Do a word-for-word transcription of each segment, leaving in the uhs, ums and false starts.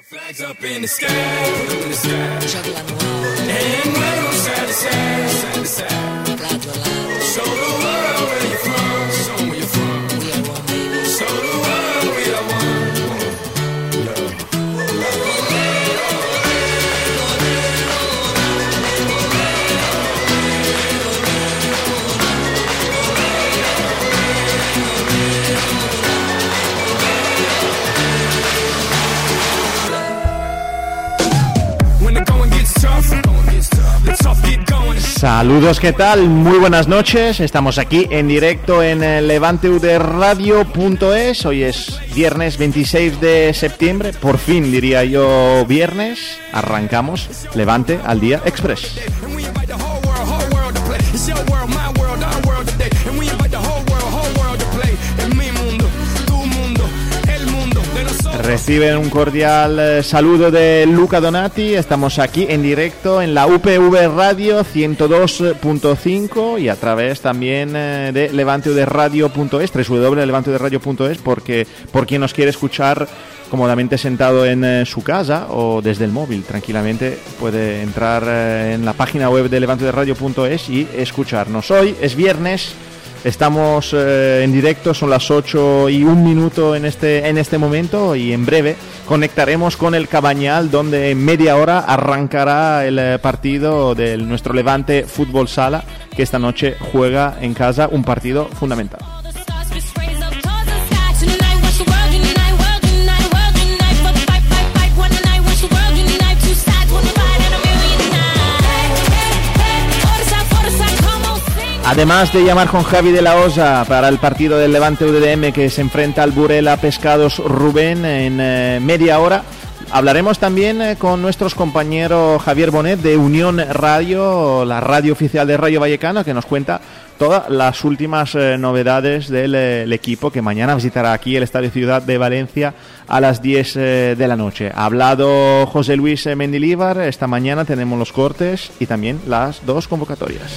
Flags up in the sky, in the sky. And wave side to side, side to side. Show the world where you're from, show them where you're from. We are one, baby. Show the world we are one. Love. Saludos, ¿qué tal? Muy buenas noches, estamos aquí en directo en levante u de radio punto es. Hoy es viernes veintiséis de septiembre, por fin diría yo viernes. Arrancamos Levante al Día Express. Reciben un cordial eh, saludo de Luca Donati. Estamos aquí en directo en la U P V Radio ciento dos punto cinco y a través también eh, de levante u de radio punto es, doble u doble u doble u punto levante u de radio punto es, porque por quien nos quiere escuchar cómodamente sentado en eh, su casa o desde el móvil, tranquilamente puede entrar eh, en la página web de levante u de radio punto es y escucharnos. Hoy es viernes. Estamos eh, en directo, son las ocho y un minuto en este, en este momento y en breve conectaremos con el Cabañal, donde en media hora arrancará el eh, partido de nuestro Levante Fútbol Sala, que esta noche juega en casa un partido fundamental. Además de llamar con Javi de la Osa para el partido del Levante U D D M que se enfrenta al Burela Pescados Rubén en eh, media hora, hablaremos también eh, con nuestros compañeros Javier Bonet de Unión Radio, la radio oficial de Rayo Vallecano, que nos cuenta todas las últimas eh, novedades del eh, el equipo que mañana visitará aquí el Estadio Ciudad de Valencia a las diez eh, de la noche. Ha hablado José Luis eh, Mendilíbar, esta mañana tenemos los cortes y también las dos convocatorias.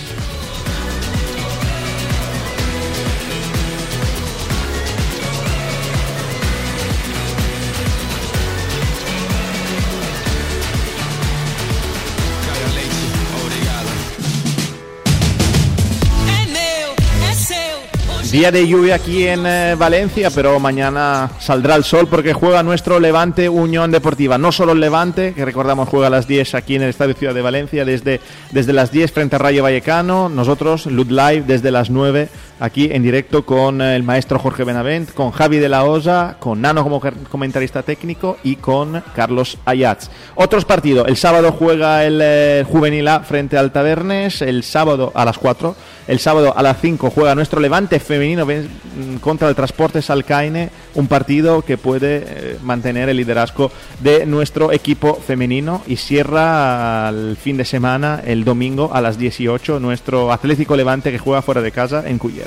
Día de lluvia aquí en eh, Valencia, pero mañana saldrá el sol porque juega nuestro Levante Unión Deportiva. No solo el Levante, que recordamos juega a las diez aquí en el Estadio Ciudad de Valencia, desde, desde las diez frente a Rayo Vallecano. Nosotros, L U D Live, desde las nueve, aquí en directo con eh, el maestro Jorge Benavent, con Javi de la Osa, con Nano como comentarista técnico y con Carlos Ayats. Otros partidos, el sábado juega el eh, Juvenil A frente al Tabernes, el sábado a las cuatro, el sábado a las cinco juega nuestro Levante femenino contra el Transportes Alcaine, un partido que puede eh, mantener el liderazgo de nuestro equipo femenino, y cierra el fin de semana el domingo a las dieciocho nuestro Atlético Levante que juega fuera de casa en Cullera.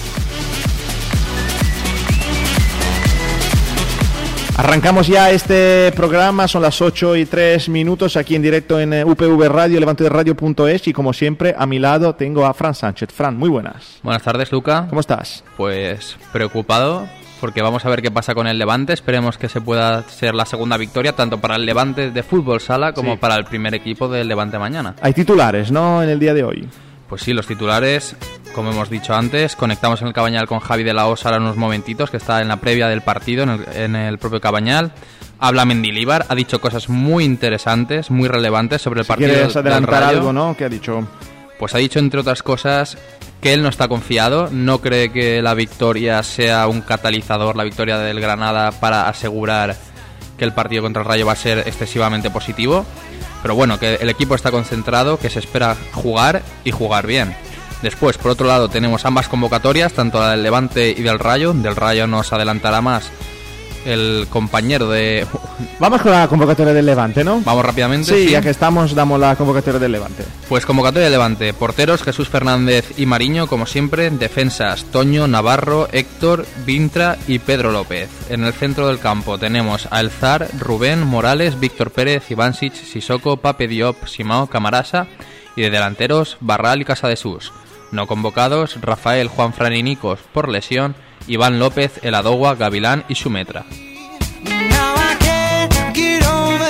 Arrancamos ya este programa, son las ocho y tres minutos aquí en directo en U P V Radio, levante u de radio punto es, y como siempre a mi lado tengo a Fran Sánchez. Fran, muy buenas. Buenas tardes, Luca. ¿Cómo estás? Pues preocupado, porque vamos a ver qué pasa con el Levante. Esperemos que se pueda ser la segunda victoria, tanto para el Levante de Fútbol Sala como sí. para el primer equipo del Levante mañana. Hay titulares, ¿no?, en el día de hoy. Pues sí, los titulares, como hemos dicho antes, conectamos en el Cabañal con Javi de la Osa ahora unos momentitos, que está en la previa del partido, en el, en el propio Cabañal. Habla Mendilíbar, ha dicho cosas muy interesantes, muy relevantes sobre el si partido ¿Quieres adelantar del Rayo. algo, no? ¿Qué ha dicho? Pues ha dicho, entre otras cosas, que él no está confiado, no cree que la victoria sea un catalizador, la victoria del Granada, para asegurar que el partido contra el Rayo va a ser excesivamente positivo. Pero bueno, que el equipo está concentrado, que se espera jugar y jugar bien. Después, por otro lado, tenemos ambas convocatorias, tanto la del Levante y del Rayo. Del Rayo nos adelantará más el compañero de... Vamos con la convocatoria del Levante, ¿no? Vamos rápidamente. Sí, sí, ya que estamos, damos la convocatoria del Levante. Pues convocatoria del Levante. Porteros, Jesús Fernández y Mariño, como siempre. Defensas, Toño, Navarro, Héctor, Vintra y Pedro López. En el centro del campo tenemos a Elzar, Rubén, Morales, Víctor Pérez, Ivansic, Sissoko, Pape Diop, Simao, Camarasa. Y de delanteros, Barral y Casadesús. No convocados, Rafael, Juanfran y Nicos por lesión, Iván López, El Adogua, Gavilán y Sumetra.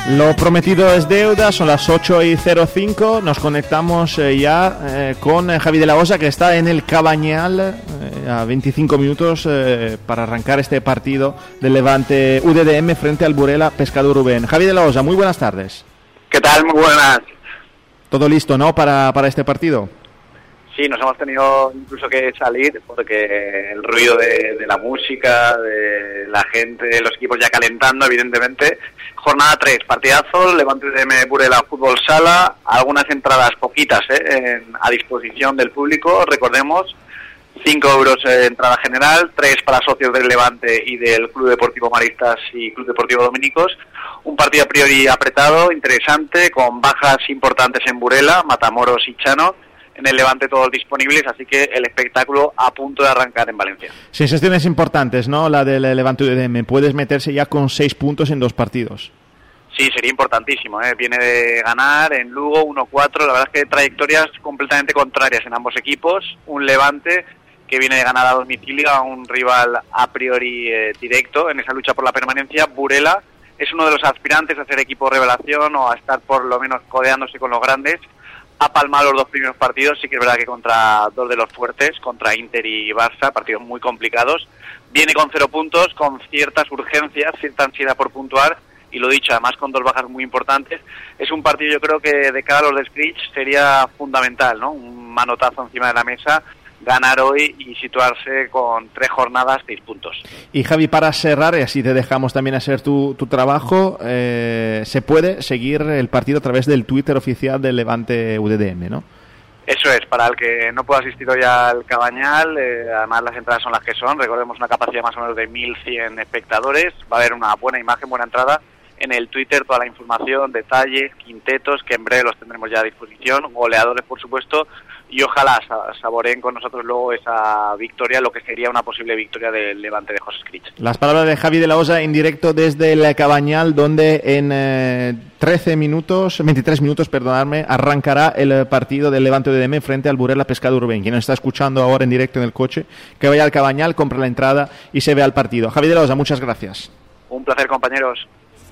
Lo prometido es deuda, son las ocho y cero cinco, nos conectamos eh, ya eh, con eh, Javi de la Osa, que está en el Cabañal eh, a veinticinco minutos eh, para arrancar este partido del Levante U D D M frente al Burela Pescado Rubén. Javi de la Osa, muy buenas tardes. ¿Qué tal? Muy buenas. ¿Todo listo, no, para, para este partido? Sí, nos hemos tenido incluso que salir porque el ruido de, de la música, de la gente, los equipos ya calentando, evidentemente. Jornada tres, partidazo, Levante U D D M Burela Fútbol Sala, algunas entradas poquitas ¿eh? en, a disposición del público, recordemos, cinco euros de entrada general, tres para socios del Levante y del Club Deportivo Maristas y Club Deportivo Dominicos. Un partido a priori apretado, interesante, con bajas importantes en Burela, Matamoros y Chano. En el Levante todos disponibles, así que el espectáculo a punto de arrancar en Valencia. Sensaciones importantes, ¿no? La del Levante U D D M. Puedes meterse ya con seis puntos en dos partidos. Sí, sería importantísimo, ¿eh? Viene de ganar en Lugo uno cuatro. La verdad es que trayectorias completamente contrarias en ambos equipos. Un Levante que viene de ganar a domicilio a un rival a priori eh, directo en esa lucha por la permanencia. Burela es uno de los aspirantes a ser equipo revelación o a estar por lo menos codeándose con los grandes. Ha palmado los dos primeros partidos, sí que es verdad que contra dos de los fuertes, contra Inter y Barça, partidos muy complicados. Viene con cero puntos, con ciertas urgencias, cierta ansiedad por puntuar, y lo dicho, además con dos bajas muy importantes. Es un partido, yo creo que de cara a los de Screech sería fundamental, ¿no? Un manotazo encima de la mesa, ganar hoy y situarse con tres jornadas, seis puntos. Y Javi, para cerrar, y así te dejamos también hacer tu, tu trabajo, eh, se puede seguir el partido a través del Twitter oficial del Levante U D D M, ¿no? Eso es, para el que no pueda asistir hoy al Cabañal, eh, además las entradas son las que son, recordemos una capacidad más o menos de mil cien espectadores, va a haber una buena imagen, buena entrada. En el Twitter toda la información, detalles, quintetos, que en breve los tendremos ya a disposición, goleadores por supuesto, y ojalá saboreen con nosotros luego esa victoria, lo que sería una posible victoria del Levante de José Screech. Las palabras de Javi de la Osa en directo desde el Cabañal, donde en eh, trece minutos, veintitrés minutos, perdonadme, arrancará el partido del Levante U D D M frente al Burela Pescado Rubén. Quien nos está escuchando ahora en directo en el coche, que vaya al Cabañal, compre la entrada y se vea el partido. Javi de la Osa, muchas gracias. Un placer, compañeros.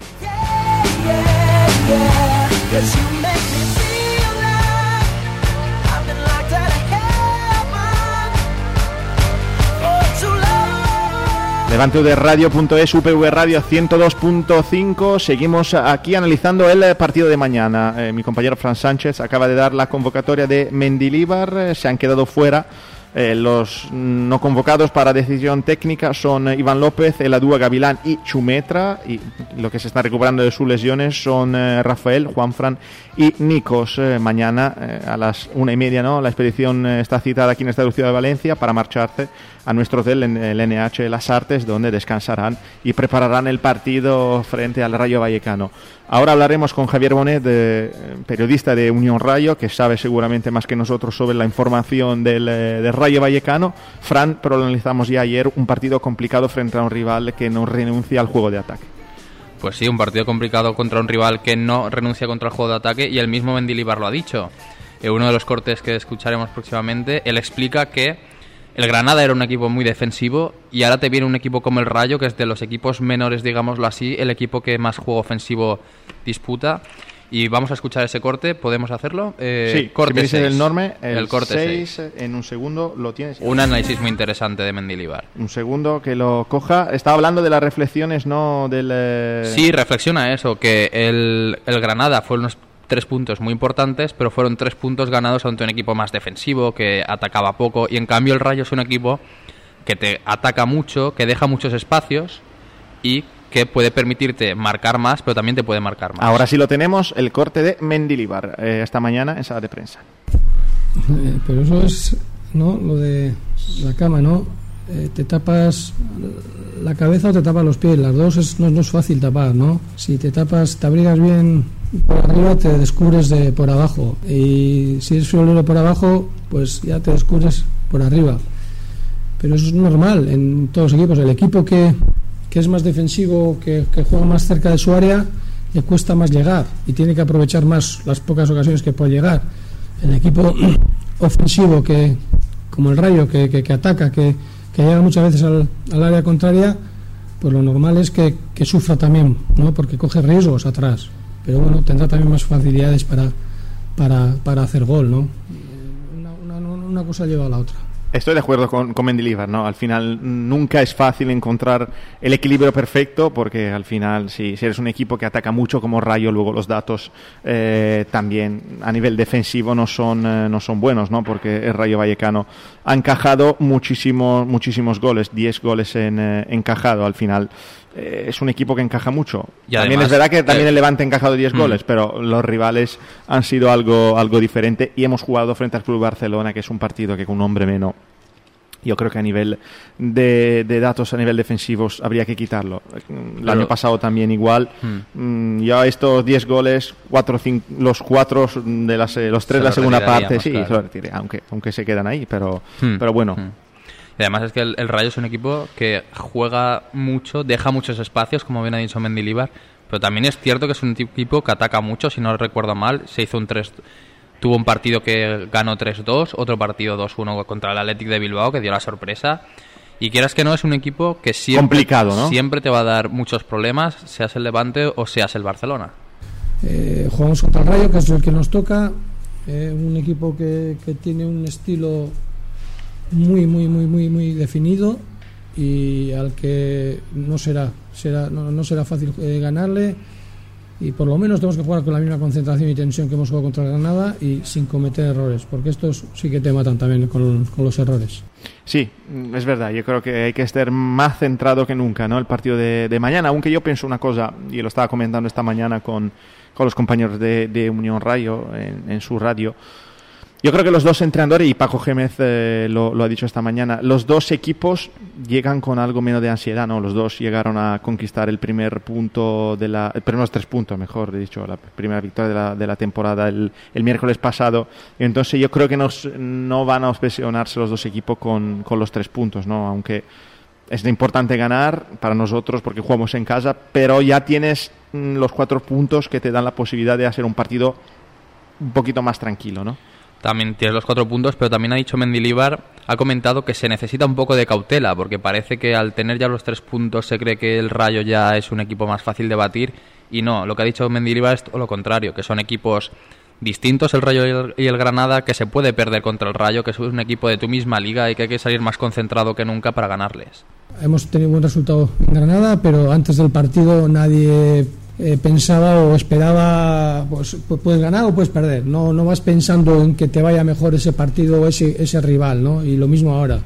Levante U D Radio punto es, U P V Radio ciento dos punto cinco. Seguimos aquí analizando el partido de mañana. Eh, mi compañero Fran Sánchez acaba de dar la convocatoria de Mendilibar. Eh, se han quedado fuera. Eh, los no convocados para decisión técnica son eh, Iván López, Eladúa Gavilán y Chumetra, y lo que se está recuperando de sus lesiones son eh, Rafael, Juanfran y Nikos. Eh, mañana eh, a las una y media, ¿no? La expedición eh, está citada aquí en esta ciudad de Valencia para marcharse a nuestro hotel en el N H Las Artes, donde descansarán y prepararán el partido frente al Rayo Vallecano. Ahora hablaremos con Javier Bonet, de, periodista de Unión Rayo, que sabe seguramente más que nosotros sobre la información del, del Rayo Vallecano. Fran, pero lo analizamos ya ayer, un partido complicado frente a un rival que no renuncia al juego de ataque. Pues sí, un partido complicado contra un rival que no renuncia contra el juego de ataque, y el mismo Mendilibar lo ha dicho. En uno de los cortes que escucharemos próximamente, él explica que el Granada era un equipo muy defensivo y ahora te viene un equipo como el Rayo, que es de los equipos menores, digámoslo así, el equipo que más juego ofensivo disputa. Y vamos a escuchar ese corte, ¿podemos hacerlo? Eh, sí, corte si me dices seis. el norme, el, el corte seis, en un segundo lo tienes. Un análisis muy interesante de Mendilibar. Un segundo que lo coja. Estaba hablando de las reflexiones, ¿no? Del, eh... Sí, reflexiona eso, que el, el Granada fue unos tres puntos muy importantes, pero fueron tres puntos ganados ante un equipo más defensivo, que atacaba poco, y en cambio el Rayo es un equipo que te ataca mucho, que deja muchos espacios y que puede permitirte marcar más, pero también te puede marcar más. Ahora sí lo tenemos, el corte de Mendilibar, eh, esta mañana en sala de prensa. Eh, pero eso es, ¿no? Lo de la cama, ¿no? Eh, te tapas la cabeza o te tapas los pies, las dos es, no, no es fácil tapar, ¿no? Si te tapas, te abrigas bien por arriba, te descubres de por abajo, y si eres friolero por abajo, pues ya te descubres por arriba. Pero eso es normal en todos los equipos. El equipo que, que es más defensivo, que, que juega más cerca de su área, le cuesta más llegar y tiene que aprovechar más las pocas ocasiones que puede llegar. El equipo ofensivo, que como el Rayo, que, que, que ataca, que, que llega muchas veces al, al área contraria, pues lo normal es que, que sufra también, ¿no? Porque coge riesgos atrás. pero bueno, tendrá también más facilidades para, para, para hacer gol, ¿no? Una, una, una cosa lleva a la otra. Estoy de acuerdo con, con Mendilibar, ¿no? Al final nunca es fácil encontrar el equilibrio perfecto, porque al final si, si eres un equipo que ataca mucho como Rayo, luego los datos eh, también a nivel defensivo no son, eh, no son buenos, ¿no? Porque el Rayo Vallecano ha encajado muchísimos, muchísimos goles, diez goles en, eh, encajado al final. Eh, es un equipo que encaja mucho. Y también además, es verdad que también eh, el Levante ha encajado diez mm. goles, pero los rivales han sido algo, algo diferente, y hemos jugado frente al Club Barcelona, que es un partido que con un hombre menos, yo creo que a nivel de, de datos, a nivel defensivos, habría que quitarlo. El Pero, año pasado también igual. Hmm. Mm, ya estos diez goles, cuatro, cinco, los cuatro de las, eh, los tres Se de la lo segunda parte, retiraríamos, sí, claro. se lo retiré, aunque, aunque se quedan ahí, pero, Hmm. pero bueno. Hmm. Y además es que el, el Rayo es un equipo que juega mucho, deja muchos espacios, como bien ha dicho Mendilibar, pero también es cierto que es un equipo que ataca mucho, si no recuerdo mal, se hizo un tres, tuvo un partido que ganó tres dos, otro partido dos uno contra el Athletic de Bilbao, que dio la sorpresa, y quieras que no, es un equipo que siempre, Complicado, ¿no? siempre te va a dar muchos problemas, seas el Levante o seas el Barcelona. Eh, jugamos contra el Rayo, que es el que nos toca, eh, un equipo que, que tiene un estilo muy muy muy muy muy definido, y al que no será será no, no será fácil eh, ganarle, y por lo menos tenemos que jugar con la misma concentración y tensión que hemos jugado contra Granada y sin cometer errores, porque estos sí que te matan también con, con los errores. Sí, es verdad, yo creo que hay que estar más centrado que nunca, ¿no? El partido de, de mañana, aunque yo pienso una cosa, y lo estaba comentando esta mañana con, con los compañeros de, de Unión Rayo en, en su radio. Yo creo que los dos entrenadores, y Paco Gémez eh, lo, lo ha dicho esta mañana, los dos equipos llegan con algo menos de ansiedad, ¿no? Los dos llegaron a conquistar el primer punto de la... El primeros tres puntos, mejor dicho, la primera victoria de la, de la temporada el, el miércoles pasado. Y entonces yo creo que nos, no van a obsesionarse los dos equipos con, con los tres puntos, ¿no? Aunque es importante ganar para nosotros porque jugamos en casa, pero ya tienes mm, los cuatro puntos que te dan la posibilidad de hacer un partido un poquito más tranquilo, ¿no? También tienes los cuatro puntos, pero también ha dicho Mendilibar, ha comentado que se necesita un poco de cautela, porque parece que al tener ya los tres puntos se cree que el Rayo ya es un equipo más fácil de batir, y no, lo que ha dicho Mendilibar es todo lo contrario, que son equipos distintos el Rayo y el, y el Granada, que se puede perder contra el Rayo, que es un equipo de tu misma liga y que hay que salir más concentrado que nunca para ganarles. Hemos tenido buen resultado en Granada, pero antes del partido nadie Eh, pensaba o esperaba, pues puedes ganar o puedes perder, no no vas pensando en que te vaya mejor ese partido o ese, ese rival, ¿no? Y lo mismo ahora.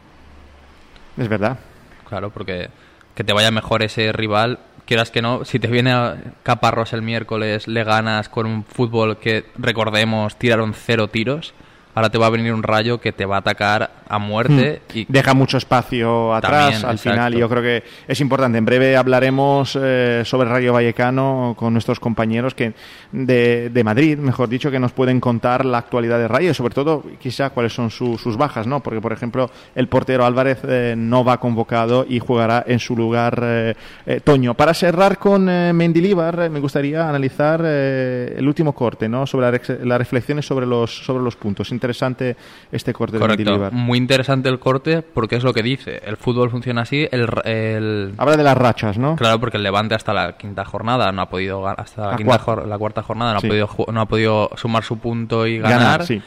Es verdad. Claro, porque que te vaya mejor ese rival, quieras que no, si te viene a Caparrós el miércoles, le ganas con un fútbol que, recordemos, tiraron cero tiros, ahora te va a venir un Rayo que te va a atacar a muerte. Hmm. Y deja mucho espacio atrás. También, al exacto. final, y yo creo que es importante. En breve hablaremos eh, sobre Rayo Vallecano con nuestros compañeros que de, de Madrid, mejor dicho, que nos pueden contar la actualidad de Rayo y sobre todo quizá cuáles son su, sus bajas, ¿no? Porque, por ejemplo, el portero Álvarez eh, no va convocado y jugará en su lugar eh, eh, Toño. Para cerrar con eh, Mendilibar, eh, me gustaría analizar eh, el último corte, ¿no? Sobre la rex- las reflexiones sobre los, sobre los puntos. Interesante este corte correcto, de Mendilibar. muy interesante el corte porque es lo que dice, el fútbol funciona así, el, el... Habla de las rachas, ¿no? Claro, porque el Levante hasta la quinta jornada no ha podido gan- hasta la, La quinta cuarta. jor- la cuarta jornada no Sí. ha podido ju- no ha podido sumar su punto y ganar, Ganar, sí.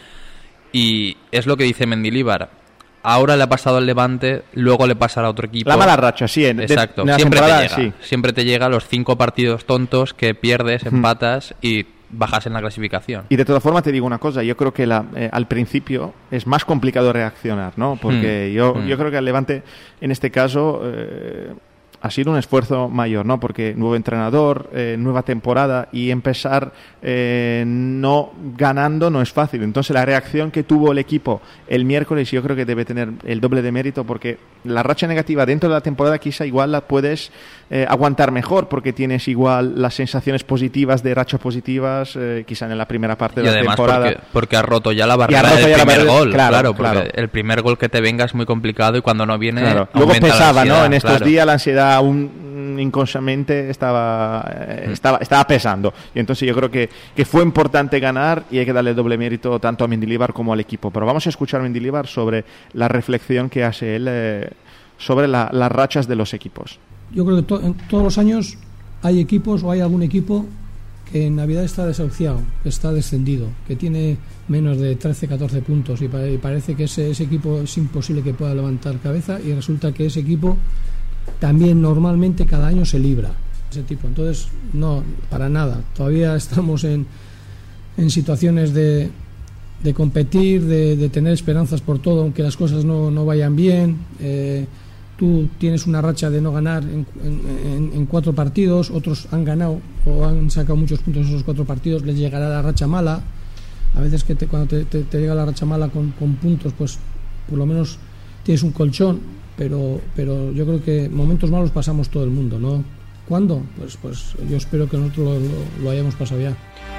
y es lo que dice Mendilibar. Ahora le ha pasado al Levante, luego le pasará a otro equipo. La mala racha, sí. En, de- Exacto, en la siempre te temporada, llega. sí. Siempre te llega los cinco partidos tontos que pierdes, empatas y bajas en la clasificación. Y de todas formas te digo una cosa, yo creo que la, eh, al principio es más complicado reaccionar, ¿no? Porque Mm, yo, mm. yo creo que el Levante en este caso eh, ha sido un esfuerzo mayor, ¿no? Porque nuevo entrenador, eh, nueva temporada y empezar eh, no ganando no es fácil. Entonces la reacción que tuvo el equipo el miércoles yo creo que debe tener el doble de mérito porque la racha negativa dentro de la temporada quizá igual la puedes eh, aguantar mejor porque tienes igual las sensaciones positivas de rachas positivas eh, quizá en la primera parte de Y la además temporada. porque, porque ha roto ya la Y ha barrera roto del ya la primer barrera- gol, claro, claro, porque claro. el primer gol que te venga es muy complicado y cuando no viene Claro. Luego aumenta la pesaba, ¿no? ansiedad, En estos claro. días la ansiedad aún inconscientemente estaba, eh, estaba estaba pesando. Y entonces yo creo que, que fue importante ganar y hay que darle doble mérito tanto a Mendilibar como al equipo. Pero vamos a escuchar a Mendilibar sobre la reflexión que hace él eh, sobre la- las rachas de los equipos. Yo creo que to- en todos los años hay equipos o hay algún equipo que en Navidad está desahuciado, que está descendido, que tiene menos de trece, catorce puntos y, pa- y parece que ese, ese equipo es imposible que pueda levantar cabeza, y resulta que ese equipo también normalmente cada año se libra ese tipo. Entonces, no, para nada, todavía estamos en, en situaciones de, de competir, de, de tener esperanzas por todo, aunque las cosas no, no vayan bien. eh, Tú tienes una racha de no ganar en, en, en cuatro partidos, otros han ganado o han sacado muchos puntos en esos cuatro partidos, les llegará la racha mala. A veces que te, cuando te, te, te llega la racha mala con, con puntos, pues por lo menos tienes un colchón, pero, pero yo creo que momentos malos pasamos todo el mundo, ¿no? ¿Cuándo? Pues, pues yo espero que nosotros lo, lo, lo hayamos pasado ya.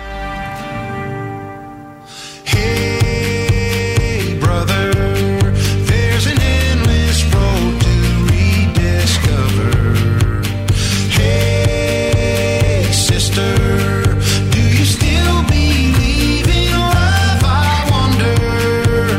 Hey, brother, there's an endless road to rediscover. Hey, sister, do you still believe in love? I wonder.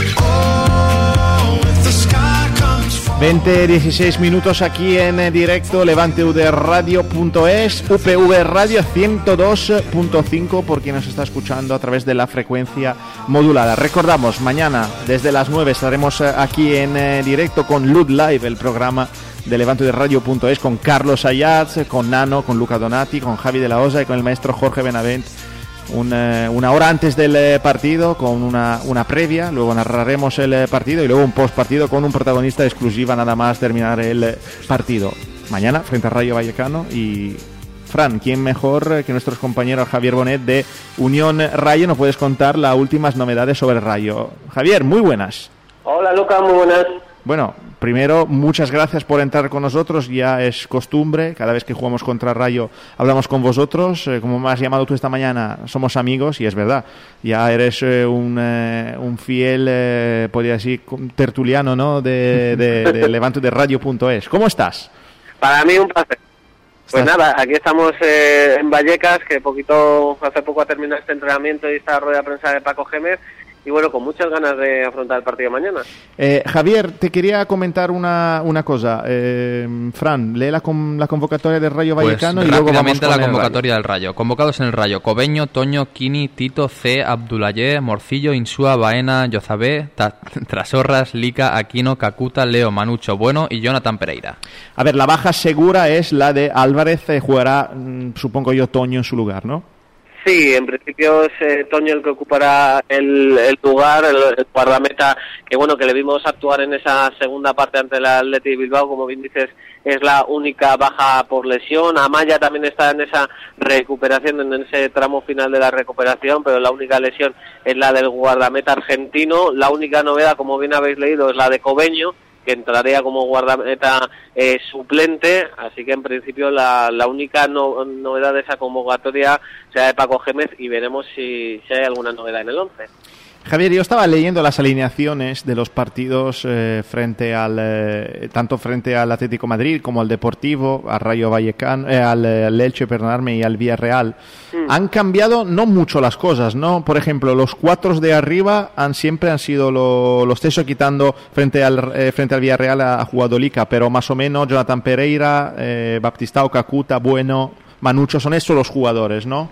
Oh, if the sky comes falling. veinte dieciséis minutos aquí en eh, directo, levante u d radio punto es, U P V Radio ciento dos punto cinco, por quien nos está escuchando a través de la frecuencia modulada. Recordamos, mañana desde las nueve estaremos eh, aquí en eh, directo con Lud Live, el programa de levante u d radio punto es, con Carlos Ayats, con Nano, con Luca Donati, con Javi de la Osa y con el maestro Jorge Benavent. Un, eh, una hora antes del eh, partido con una, una previa, luego narraremos el eh, partido y luego un post partido con un protagonista exclusiva nada más terminar el eh, partido. Mañana frente a Rayo Vallecano. Y Fran, ¿quién mejor eh, que nuestros compañeros Javier Bonet de Unión Rayo? Nos puedes contar las últimas novedades sobre Rayo. Javier, muy buenas. Hola Luca, muy buenas. Bueno, primero, muchas gracias por entrar con nosotros. Ya es costumbre, cada vez que jugamos contra Rayo hablamos con vosotros. Eh, como me has llamado tú esta mañana, somos amigos, y es verdad. Ya eres eh, un, eh, un fiel, eh, podría decir, tertuliano, ¿no? de, de, de levante de radio punto es. ¿Cómo estás? Para mí un placer. Pues ¿Estás? nada, aquí estamos eh, en Vallecas, que poquito hace poco ha terminado este entrenamiento y esta rueda de prensa de Paco Gémez. Y bueno, con muchas ganas de afrontar el partido de mañana. Eh, Javier, te quería comentar una, una cosa. Eh, Fran, lee la, con, la convocatoria del Rayo Pues Vallecano y luego vamos rápidamente con la el convocatoria del Rayo. Convocados en el Rayo: Cobeño, Toño, Kini, Tito, C, Abdullaye, Morcillo, Insúa, Baena, Yozabé, Ta- Trasorras, Lica, Aquino, Cacuta, Leo, Manucho, Bueno y Jonathan Pereira. A ver, la baja segura es la de Álvarez. Eh, jugará, mm, supongo yo, Toño en su lugar, ¿no? Sí, en principio es eh, Toño el que ocupará el, el lugar, el, el guardameta, que bueno, que le vimos actuar en esa segunda parte ante el Athletic de Bilbao, como bien dices, es la única baja por lesión. Amaya también está en esa recuperación, en ese tramo final de la recuperación, pero la única lesión es la del guardameta argentino. La única novedad, como bien habéis leído, es la de Cobeño, que entraría como guardameta eh, suplente, así que en principio la, la única no, novedad de esa convocatoria será de Paco Gémez, y veremos si, si hay alguna novedad en el once. Javier, yo estaba leyendo las alineaciones de los partidos eh, frente al eh, tanto frente al Atlético Madrid como al Deportivo, al Rayo Vallecano, eh, al, al Elche, perdonadme, y al Villarreal. Mm. Han cambiado no mucho las cosas, ¿no? Por ejemplo, los cuatro de arriba han siempre han sido lo, los tesos, quitando frente al eh, frente al Villarreal a, a jugado Lica, pero más o menos Jonathan Pereira, eh, Baptistao, Cacuta, Bueno, Manucho, son estos los jugadores, ¿no?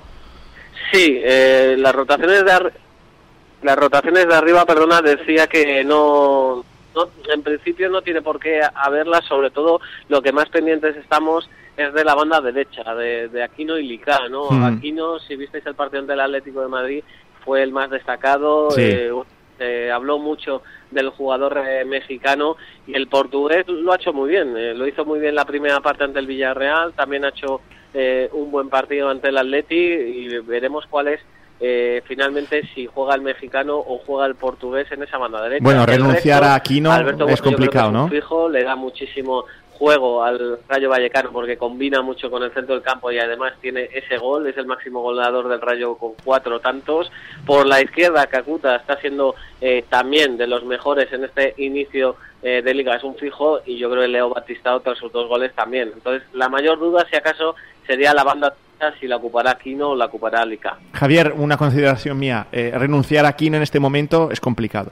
Sí, eh, las rotaciones de ar- Las rotaciones de arriba, perdona, decía que no, no, en principio no tiene por qué haberlas, sobre todo lo que más pendientes estamos es de la banda derecha, de, de Aquino y Lica, ¿no? Hmm. Aquino, si visteis el partido ante el Atlético de Madrid, fue el más destacado, sí. eh, eh, habló mucho del jugador eh, mexicano, y el portugués lo ha hecho muy bien, eh, lo hizo muy bien la primera parte ante el Villarreal, también ha hecho eh, un buen partido ante el Atleti, y veremos cuál es Eh, finalmente si juega el mexicano o juega el portugués en esa banda derecha. Bueno, renunciar resto, a Aquino Alberto, es bueno, complicado, es ¿no? Fijo, le da muchísimo juego al Rayo Vallecano porque combina mucho con el centro del campo y además tiene ese gol, es el máximo goleador del Rayo con cuatro tantos. Por la izquierda, Cacuta está siendo eh, también de los mejores en este inicio eh, de Liga, es un fijo, y yo creo que Leo Baptistao tras sus dos goles también. Entonces, la mayor duda, si acaso, sería la banda si la ocupará Aquino o la ocupará Lica. Javier, una consideración mía, eh, renunciar a Aquino en este momento es complicado.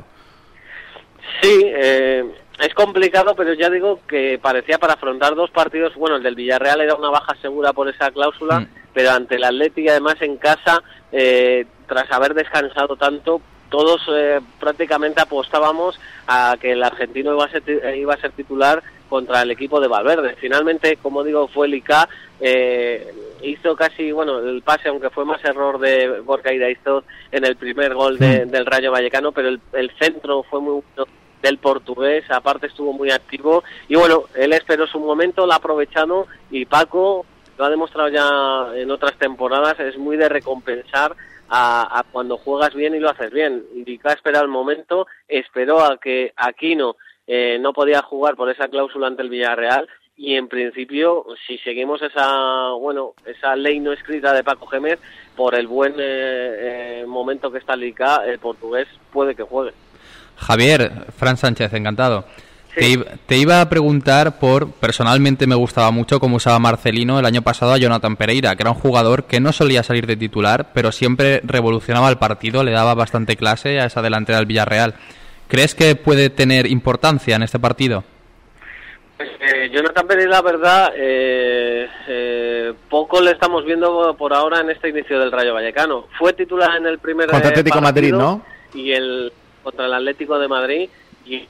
Sí, eh, es complicado, pero ya digo que parecía para afrontar dos partidos, bueno, el del Villarreal era una baja segura por esa cláusula, mm. pero ante el Athletic, además en casa, eh, tras haber descansado tanto, todos eh, prácticamente apostábamos a que el argentino iba a ser, iba a ser titular contra el equipo de Valverde. Finalmente, como digo, fue el I C A, eh, hizo casi, bueno, el pase, aunque fue más error de Gorka Iraizoz en el primer gol de, del Rayo Vallecano, pero el, el centro fue muy bueno del portugués, aparte estuvo muy activo, y bueno, él esperó su momento, lo ha aprovechado, y Paco lo ha demostrado ya en otras temporadas, es muy de recompensar a, a cuando juegas bien y lo haces bien. Y I C A esperó el momento, esperó a que Aquino eh, no podía jugar por esa cláusula ante el Villarreal, y en principio, si seguimos esa bueno esa ley no escrita de Paco Gémez, por el buen eh, eh, momento que está el I C A, el portugués puede que juegue. Javier, Fran Sánchez, encantado. Sí. Te, te iba a preguntar por, personalmente me gustaba mucho cómo usaba Marcelino el año pasado a Jonathan Pereira, que era un jugador que no solía salir de titular, pero siempre revolucionaba el partido, le daba bastante clase a esa delantera del Villarreal. ¿Crees que puede tener importancia en este partido? Pues, eh, Jonathan Pereira, la verdad, eh, eh, poco le estamos viendo por ahora en este inicio del Rayo Vallecano. Fue titular en el primer Contra Atlético de Madrid, ¿no? Y el contra el Atlético de Madrid, y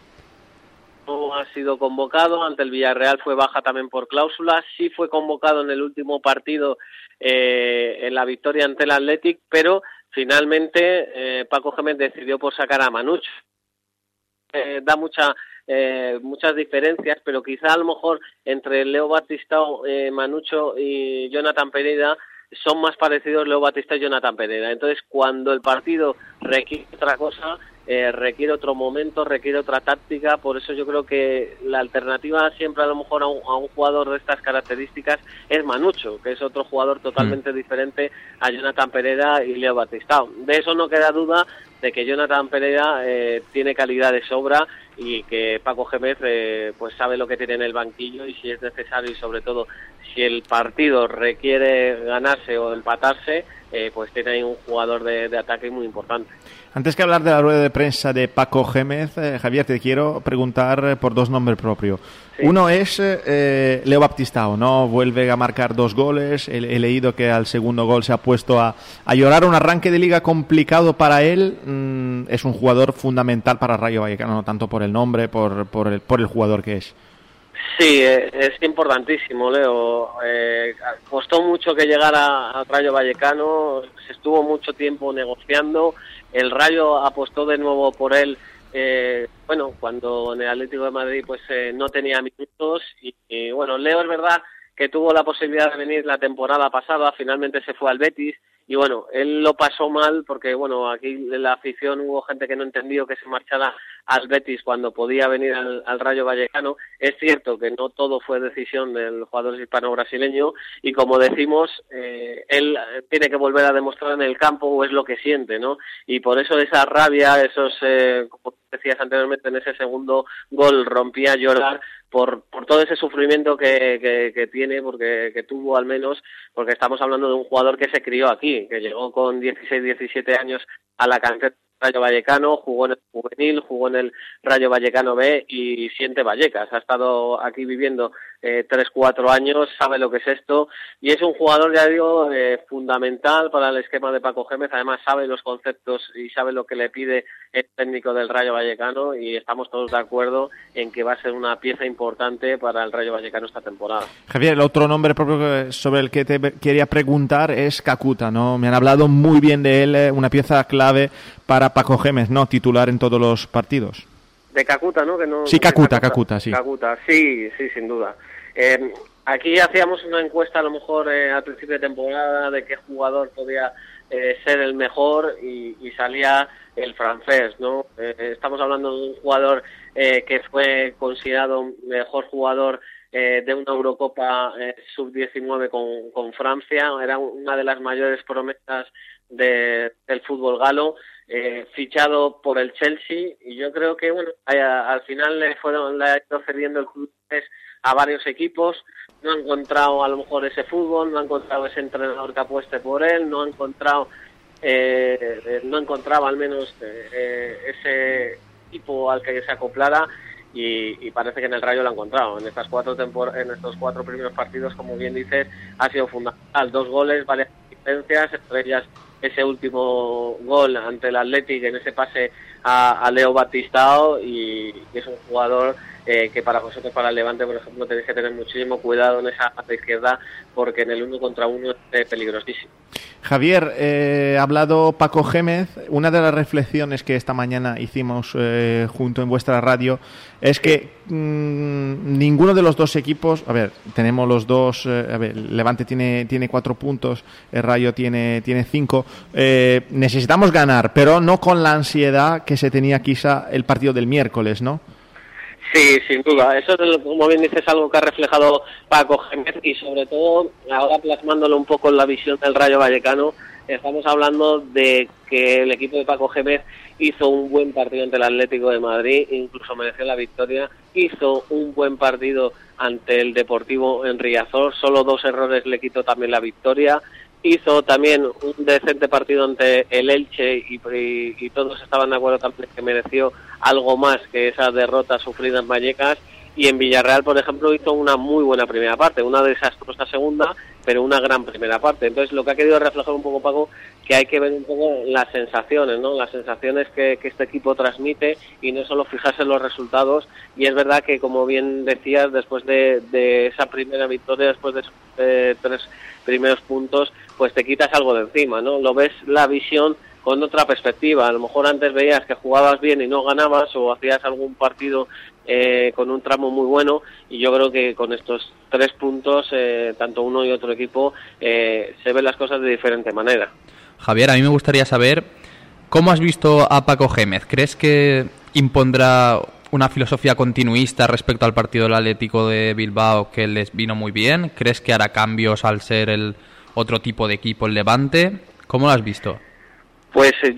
no ha sido convocado. Ante el Villarreal fue baja también por cláusula. Sí fue convocado en el último partido eh, en la victoria ante el Athletic, pero finalmente eh, Paco Gémez decidió por sacar a Manucho. Eh, da mucha eh, muchas diferencias, pero quizá a lo mejor entre Leo Batistao, eh, Manucho y Jonathan Pereira son más parecidos Leo Batistao y Jonathan Pereira. Entonces, cuando el partido requiere otra cosa, eh, requiere otro momento, requiere otra táctica. Por eso yo creo que la alternativa siempre a lo mejor a un, a un jugador de estas características es Manucho, que es otro jugador totalmente mm. diferente a Jonathan Pereira y Leo Batistao. De eso no queda duda, de que Jonathan Pereira eh, tiene calidad de sobra, y que Paco Gémez eh, pues sabe lo que tiene en el banquillo, y si es necesario, y sobre todo si el partido requiere ganarse o empatarse, eh, pues tiene ahí un jugador de, de ataque muy importante. Antes que hablar de la rueda de prensa de Paco Gémez, eh, Javier, te quiero preguntar por dos nombres propios. Sí. Uno es eh, Leo Batistao, ¿no? Vuelve a marcar dos goles. He, he leído que al segundo gol se ha puesto a, a llorar. Un arranque de liga complicado para él. Mm, es un jugador fundamental para Rayo Vallecano, no tanto por el nombre, por, por, el, por el jugador que es. Sí, es importantísimo, Leo. Eh, costó mucho que llegara al Rayo Vallecano, se estuvo mucho tiempo negociando, el Rayo apostó de nuevo por él, eh, bueno, cuando en el Atlético de Madrid pues eh, no tenía minutos, y, y bueno, Leo es verdad que tuvo la posibilidad de venir la temporada pasada, finalmente se fue al Betis, y bueno, él lo pasó mal porque, bueno, aquí en la afición hubo gente que no entendió que se marchara al Betis cuando podía venir al, al Rayo Vallecano. Es cierto que no todo fue decisión del jugador hispano-brasileño, y como decimos, eh, él tiene que volver a demostrar en el campo, o es lo que siente, ¿no? Y por eso esa rabia, esos, eh, como decías anteriormente, en ese segundo gol rompía a llorar, por por todo ese sufrimiento que, que, que tiene, porque que tuvo al menos, porque estamos hablando de un jugador que se crió aquí, que llegó con dieciséis, diecisiete años a la cantera Rayo Vallecano, jugó en el juvenil, jugó en el Rayo Vallecano B y siente Vallecas. Ha estado aquí viviendo eh, tres, cuatro años, sabe lo que es esto, y es un jugador, ya digo, eh, fundamental para el esquema de Paco Gémez. Además sabe los conceptos y sabe lo que le pide el técnico del Rayo Vallecano, y estamos todos de acuerdo en que va a ser una pieza importante para el Rayo Vallecano esta temporada. Javier, el otro nombre propio sobre el que te quería preguntar es Kakuta, ¿no? Me han hablado muy bien de él, una pieza clave para Paco Gémez, ¿no? Titular en todos los partidos. De Kakuta, ¿no? Que no sí, Kakuta, Kakuta, sí. Kakuta, sí, sí, sin duda. Eh, aquí hacíamos una encuesta a lo mejor eh, al principio de temporada de qué jugador podía eh, ser el mejor, y, y salía el francés, ¿no? Eh, estamos hablando de un jugador eh, que fue considerado mejor jugador eh, de una Eurocopa eh, sub diecinueve con, con Francia. Era una de las mayores promesas de, del fútbol galo. Eh, fichado por el Chelsea, y yo creo que bueno, a, al final le fueron le ha ido cediendo el club a varios equipos. No ha encontrado a lo mejor ese fútbol, no ha encontrado ese entrenador que apueste por él, no ha encontrado eh, no encontraba al menos eh, ese equipo al que se acoplara, y, y parece que en el Rayo lo ha encontrado. En estas cuatro tempor en estos cuatro primeros partidos, como bien dices, ha sido fundamental. Dos goles, varias asistencias, entre ellas ese último gol ante el Athletic en ese pase a, a Leo Batistao, y, y es un jugador eh, que para vosotros, para el Levante, por ejemplo, tenéis que tener muchísimo cuidado en esa parte izquierda, porque en el uno contra uno es eh, peligrosísimo. Javier, eh, ha hablado Paco Gémez. Una de las reflexiones que esta mañana hicimos eh, junto en vuestra radio es que mmm, ninguno de los dos equipos, a ver, tenemos los dos, eh, a ver, Levante tiene tiene cuatro puntos, el Rayo tiene tiene cinco. Eh, necesitamos ganar, pero no con la ansiedad que se tenía quizá el partido del miércoles, ¿no? Sí, sin duda. Eso, como bien dices, es algo que ha reflejado Paco Gémez, y sobre todo, ahora plasmándolo un poco en la visión del Rayo Vallecano, estamos hablando de que el equipo de Paco Gémez hizo un buen partido ante el Atlético de Madrid, incluso mereció la victoria, hizo un buen partido ante el Deportivo en Riazor, solo dos errores le quitó también la victoria, hizo también un decente partido ante el Elche y, y, y todos estaban de acuerdo también que mereció algo más que esa derrota sufrida en Vallecas, y en Villarreal, por ejemplo, hizo una muy buena primera parte, una desastrosa segunda, pero una gran primera parte. Entonces, lo que ha querido reflejar un poco Paco, que hay que ver un poco las sensaciones, ¿no? Las sensaciones que, que este equipo transmite, y no solo fijarse en los resultados. Y es verdad que, como bien decías, después de, de esa primera victoria, después de esos eh, tres primeros puntos, pues te quitas algo de encima, ¿no? Lo ves la visión con otra perspectiva. A lo mejor antes veías que jugabas bien y no ganabas, o hacías algún partido eh, con un tramo muy bueno, y yo creo que con estos tres puntos, eh, tanto uno y otro equipo, eh, se ven las cosas de diferente manera. Javier, a mí me gustaría saber cómo has visto a Paco Gémez. ¿Crees que impondrá una filosofía continuista respecto al partido del Atlético de Bilbao, que les vino muy bien? ¿Crees que hará cambios al ser el otro tipo de equipo, el Levante? ¿Cómo lo has visto? Pues eh,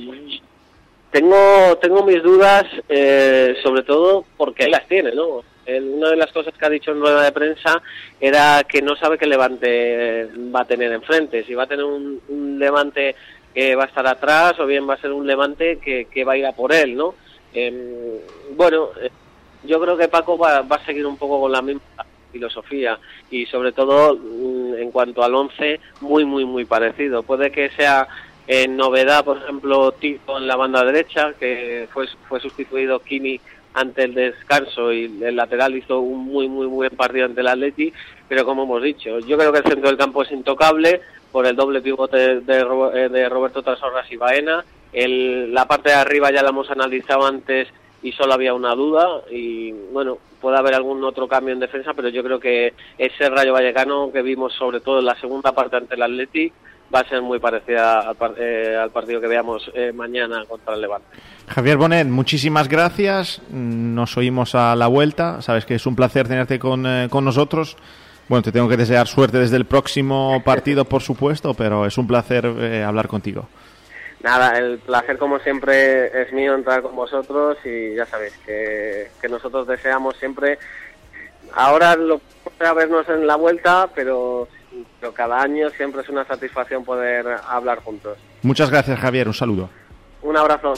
tengo tengo mis dudas, eh, sobre todo porque él las tiene, ¿no? El, una de las cosas que ha dicho en rueda de prensa era que no sabe qué Levante va a tener enfrente, si va a tener un, un Levante que va a estar atrás, o bien va a ser un Levante que, que va a ir a por él, ¿no? Eh, bueno, eh, yo creo que Paco va, va a seguir un poco con la misma filosofía, y sobre todo en cuanto al once, muy muy muy parecido. Puede que sea en novedad, por ejemplo, Tico en la banda derecha, que fue fue sustituido Kimi ante el descanso, y el lateral hizo un muy muy buen partido ante el Atleti. Pero como hemos dicho, yo creo que el centro del campo es intocable por el doble pivote de, de Roberto Trasorras y Baena. El, la parte de arriba ya la hemos analizado antes y solo había una duda, y bueno, puede haber algún otro cambio en defensa, pero yo creo que ese Rayo Vallecano que vimos sobre todo en la segunda parte ante el Athletic va a ser muy parecida al, eh, al partido que veamos eh, mañana contra el Levante. Javier Bonet, muchísimas gracias, nos oímos a la vuelta, sabes que es un placer tenerte con, eh, con nosotros. Bueno, te tengo que desear suerte desde el próximo partido, por supuesto, pero es un placer eh, hablar contigo. Nada, el placer como siempre es mío entrar con vosotros, y ya sabéis que, que nosotros deseamos siempre, ahora lo a vernos en la vuelta, pero, pero cada año siempre es una satisfacción poder hablar juntos. Muchas gracias, Javier, un saludo. Un abrazo.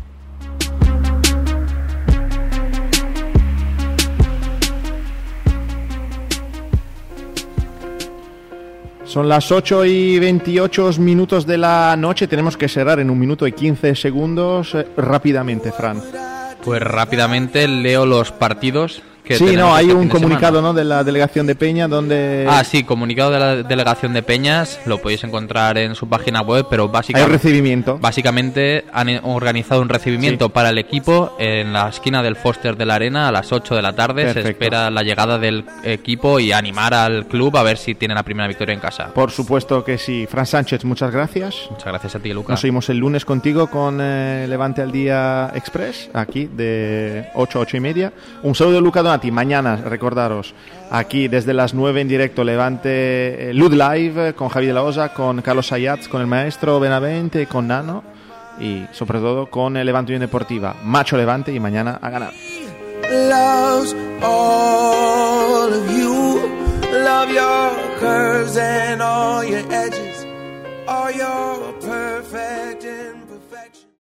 Son las ocho y veintiocho minutos de la noche. Tenemos que cerrar en un minuto y quince segundos. Eh, rápidamente, Fran. Pues rápidamente leo los partidos que sí, no, hay este un fin de comunicado, semana, ¿no?, de la delegación de Peña donde... Ah, sí, comunicado de la delegación de Peñas, lo podéis encontrar en su página web, pero básicamente... Hay recibimiento. Básicamente han organizado un recibimiento sí. para el equipo en la esquina del Foster de la Arena a las ocho de la tarde. Perfecto. Se espera la llegada del equipo y animar al club a ver si tiene la primera victoria en casa. Por supuesto que sí. Fran Sánchez, muchas gracias. Muchas gracias a ti, Luca. Nos oímos el lunes contigo con eh, Levante al Día Express, aquí de ocho a ocho y media. Un saludo de Luca Donati. Mañana, recordaros, aquí desde las nueve en directo Levante eh, Lud Live eh, con Javi de la Osa, con Carlos Ayats, con el maestro Benavente, con Nano y sobre todo con el Levante Unión Deportiva. Macho Levante, y mañana a ganar. Loves all of you. Love your curves and all your edges, all your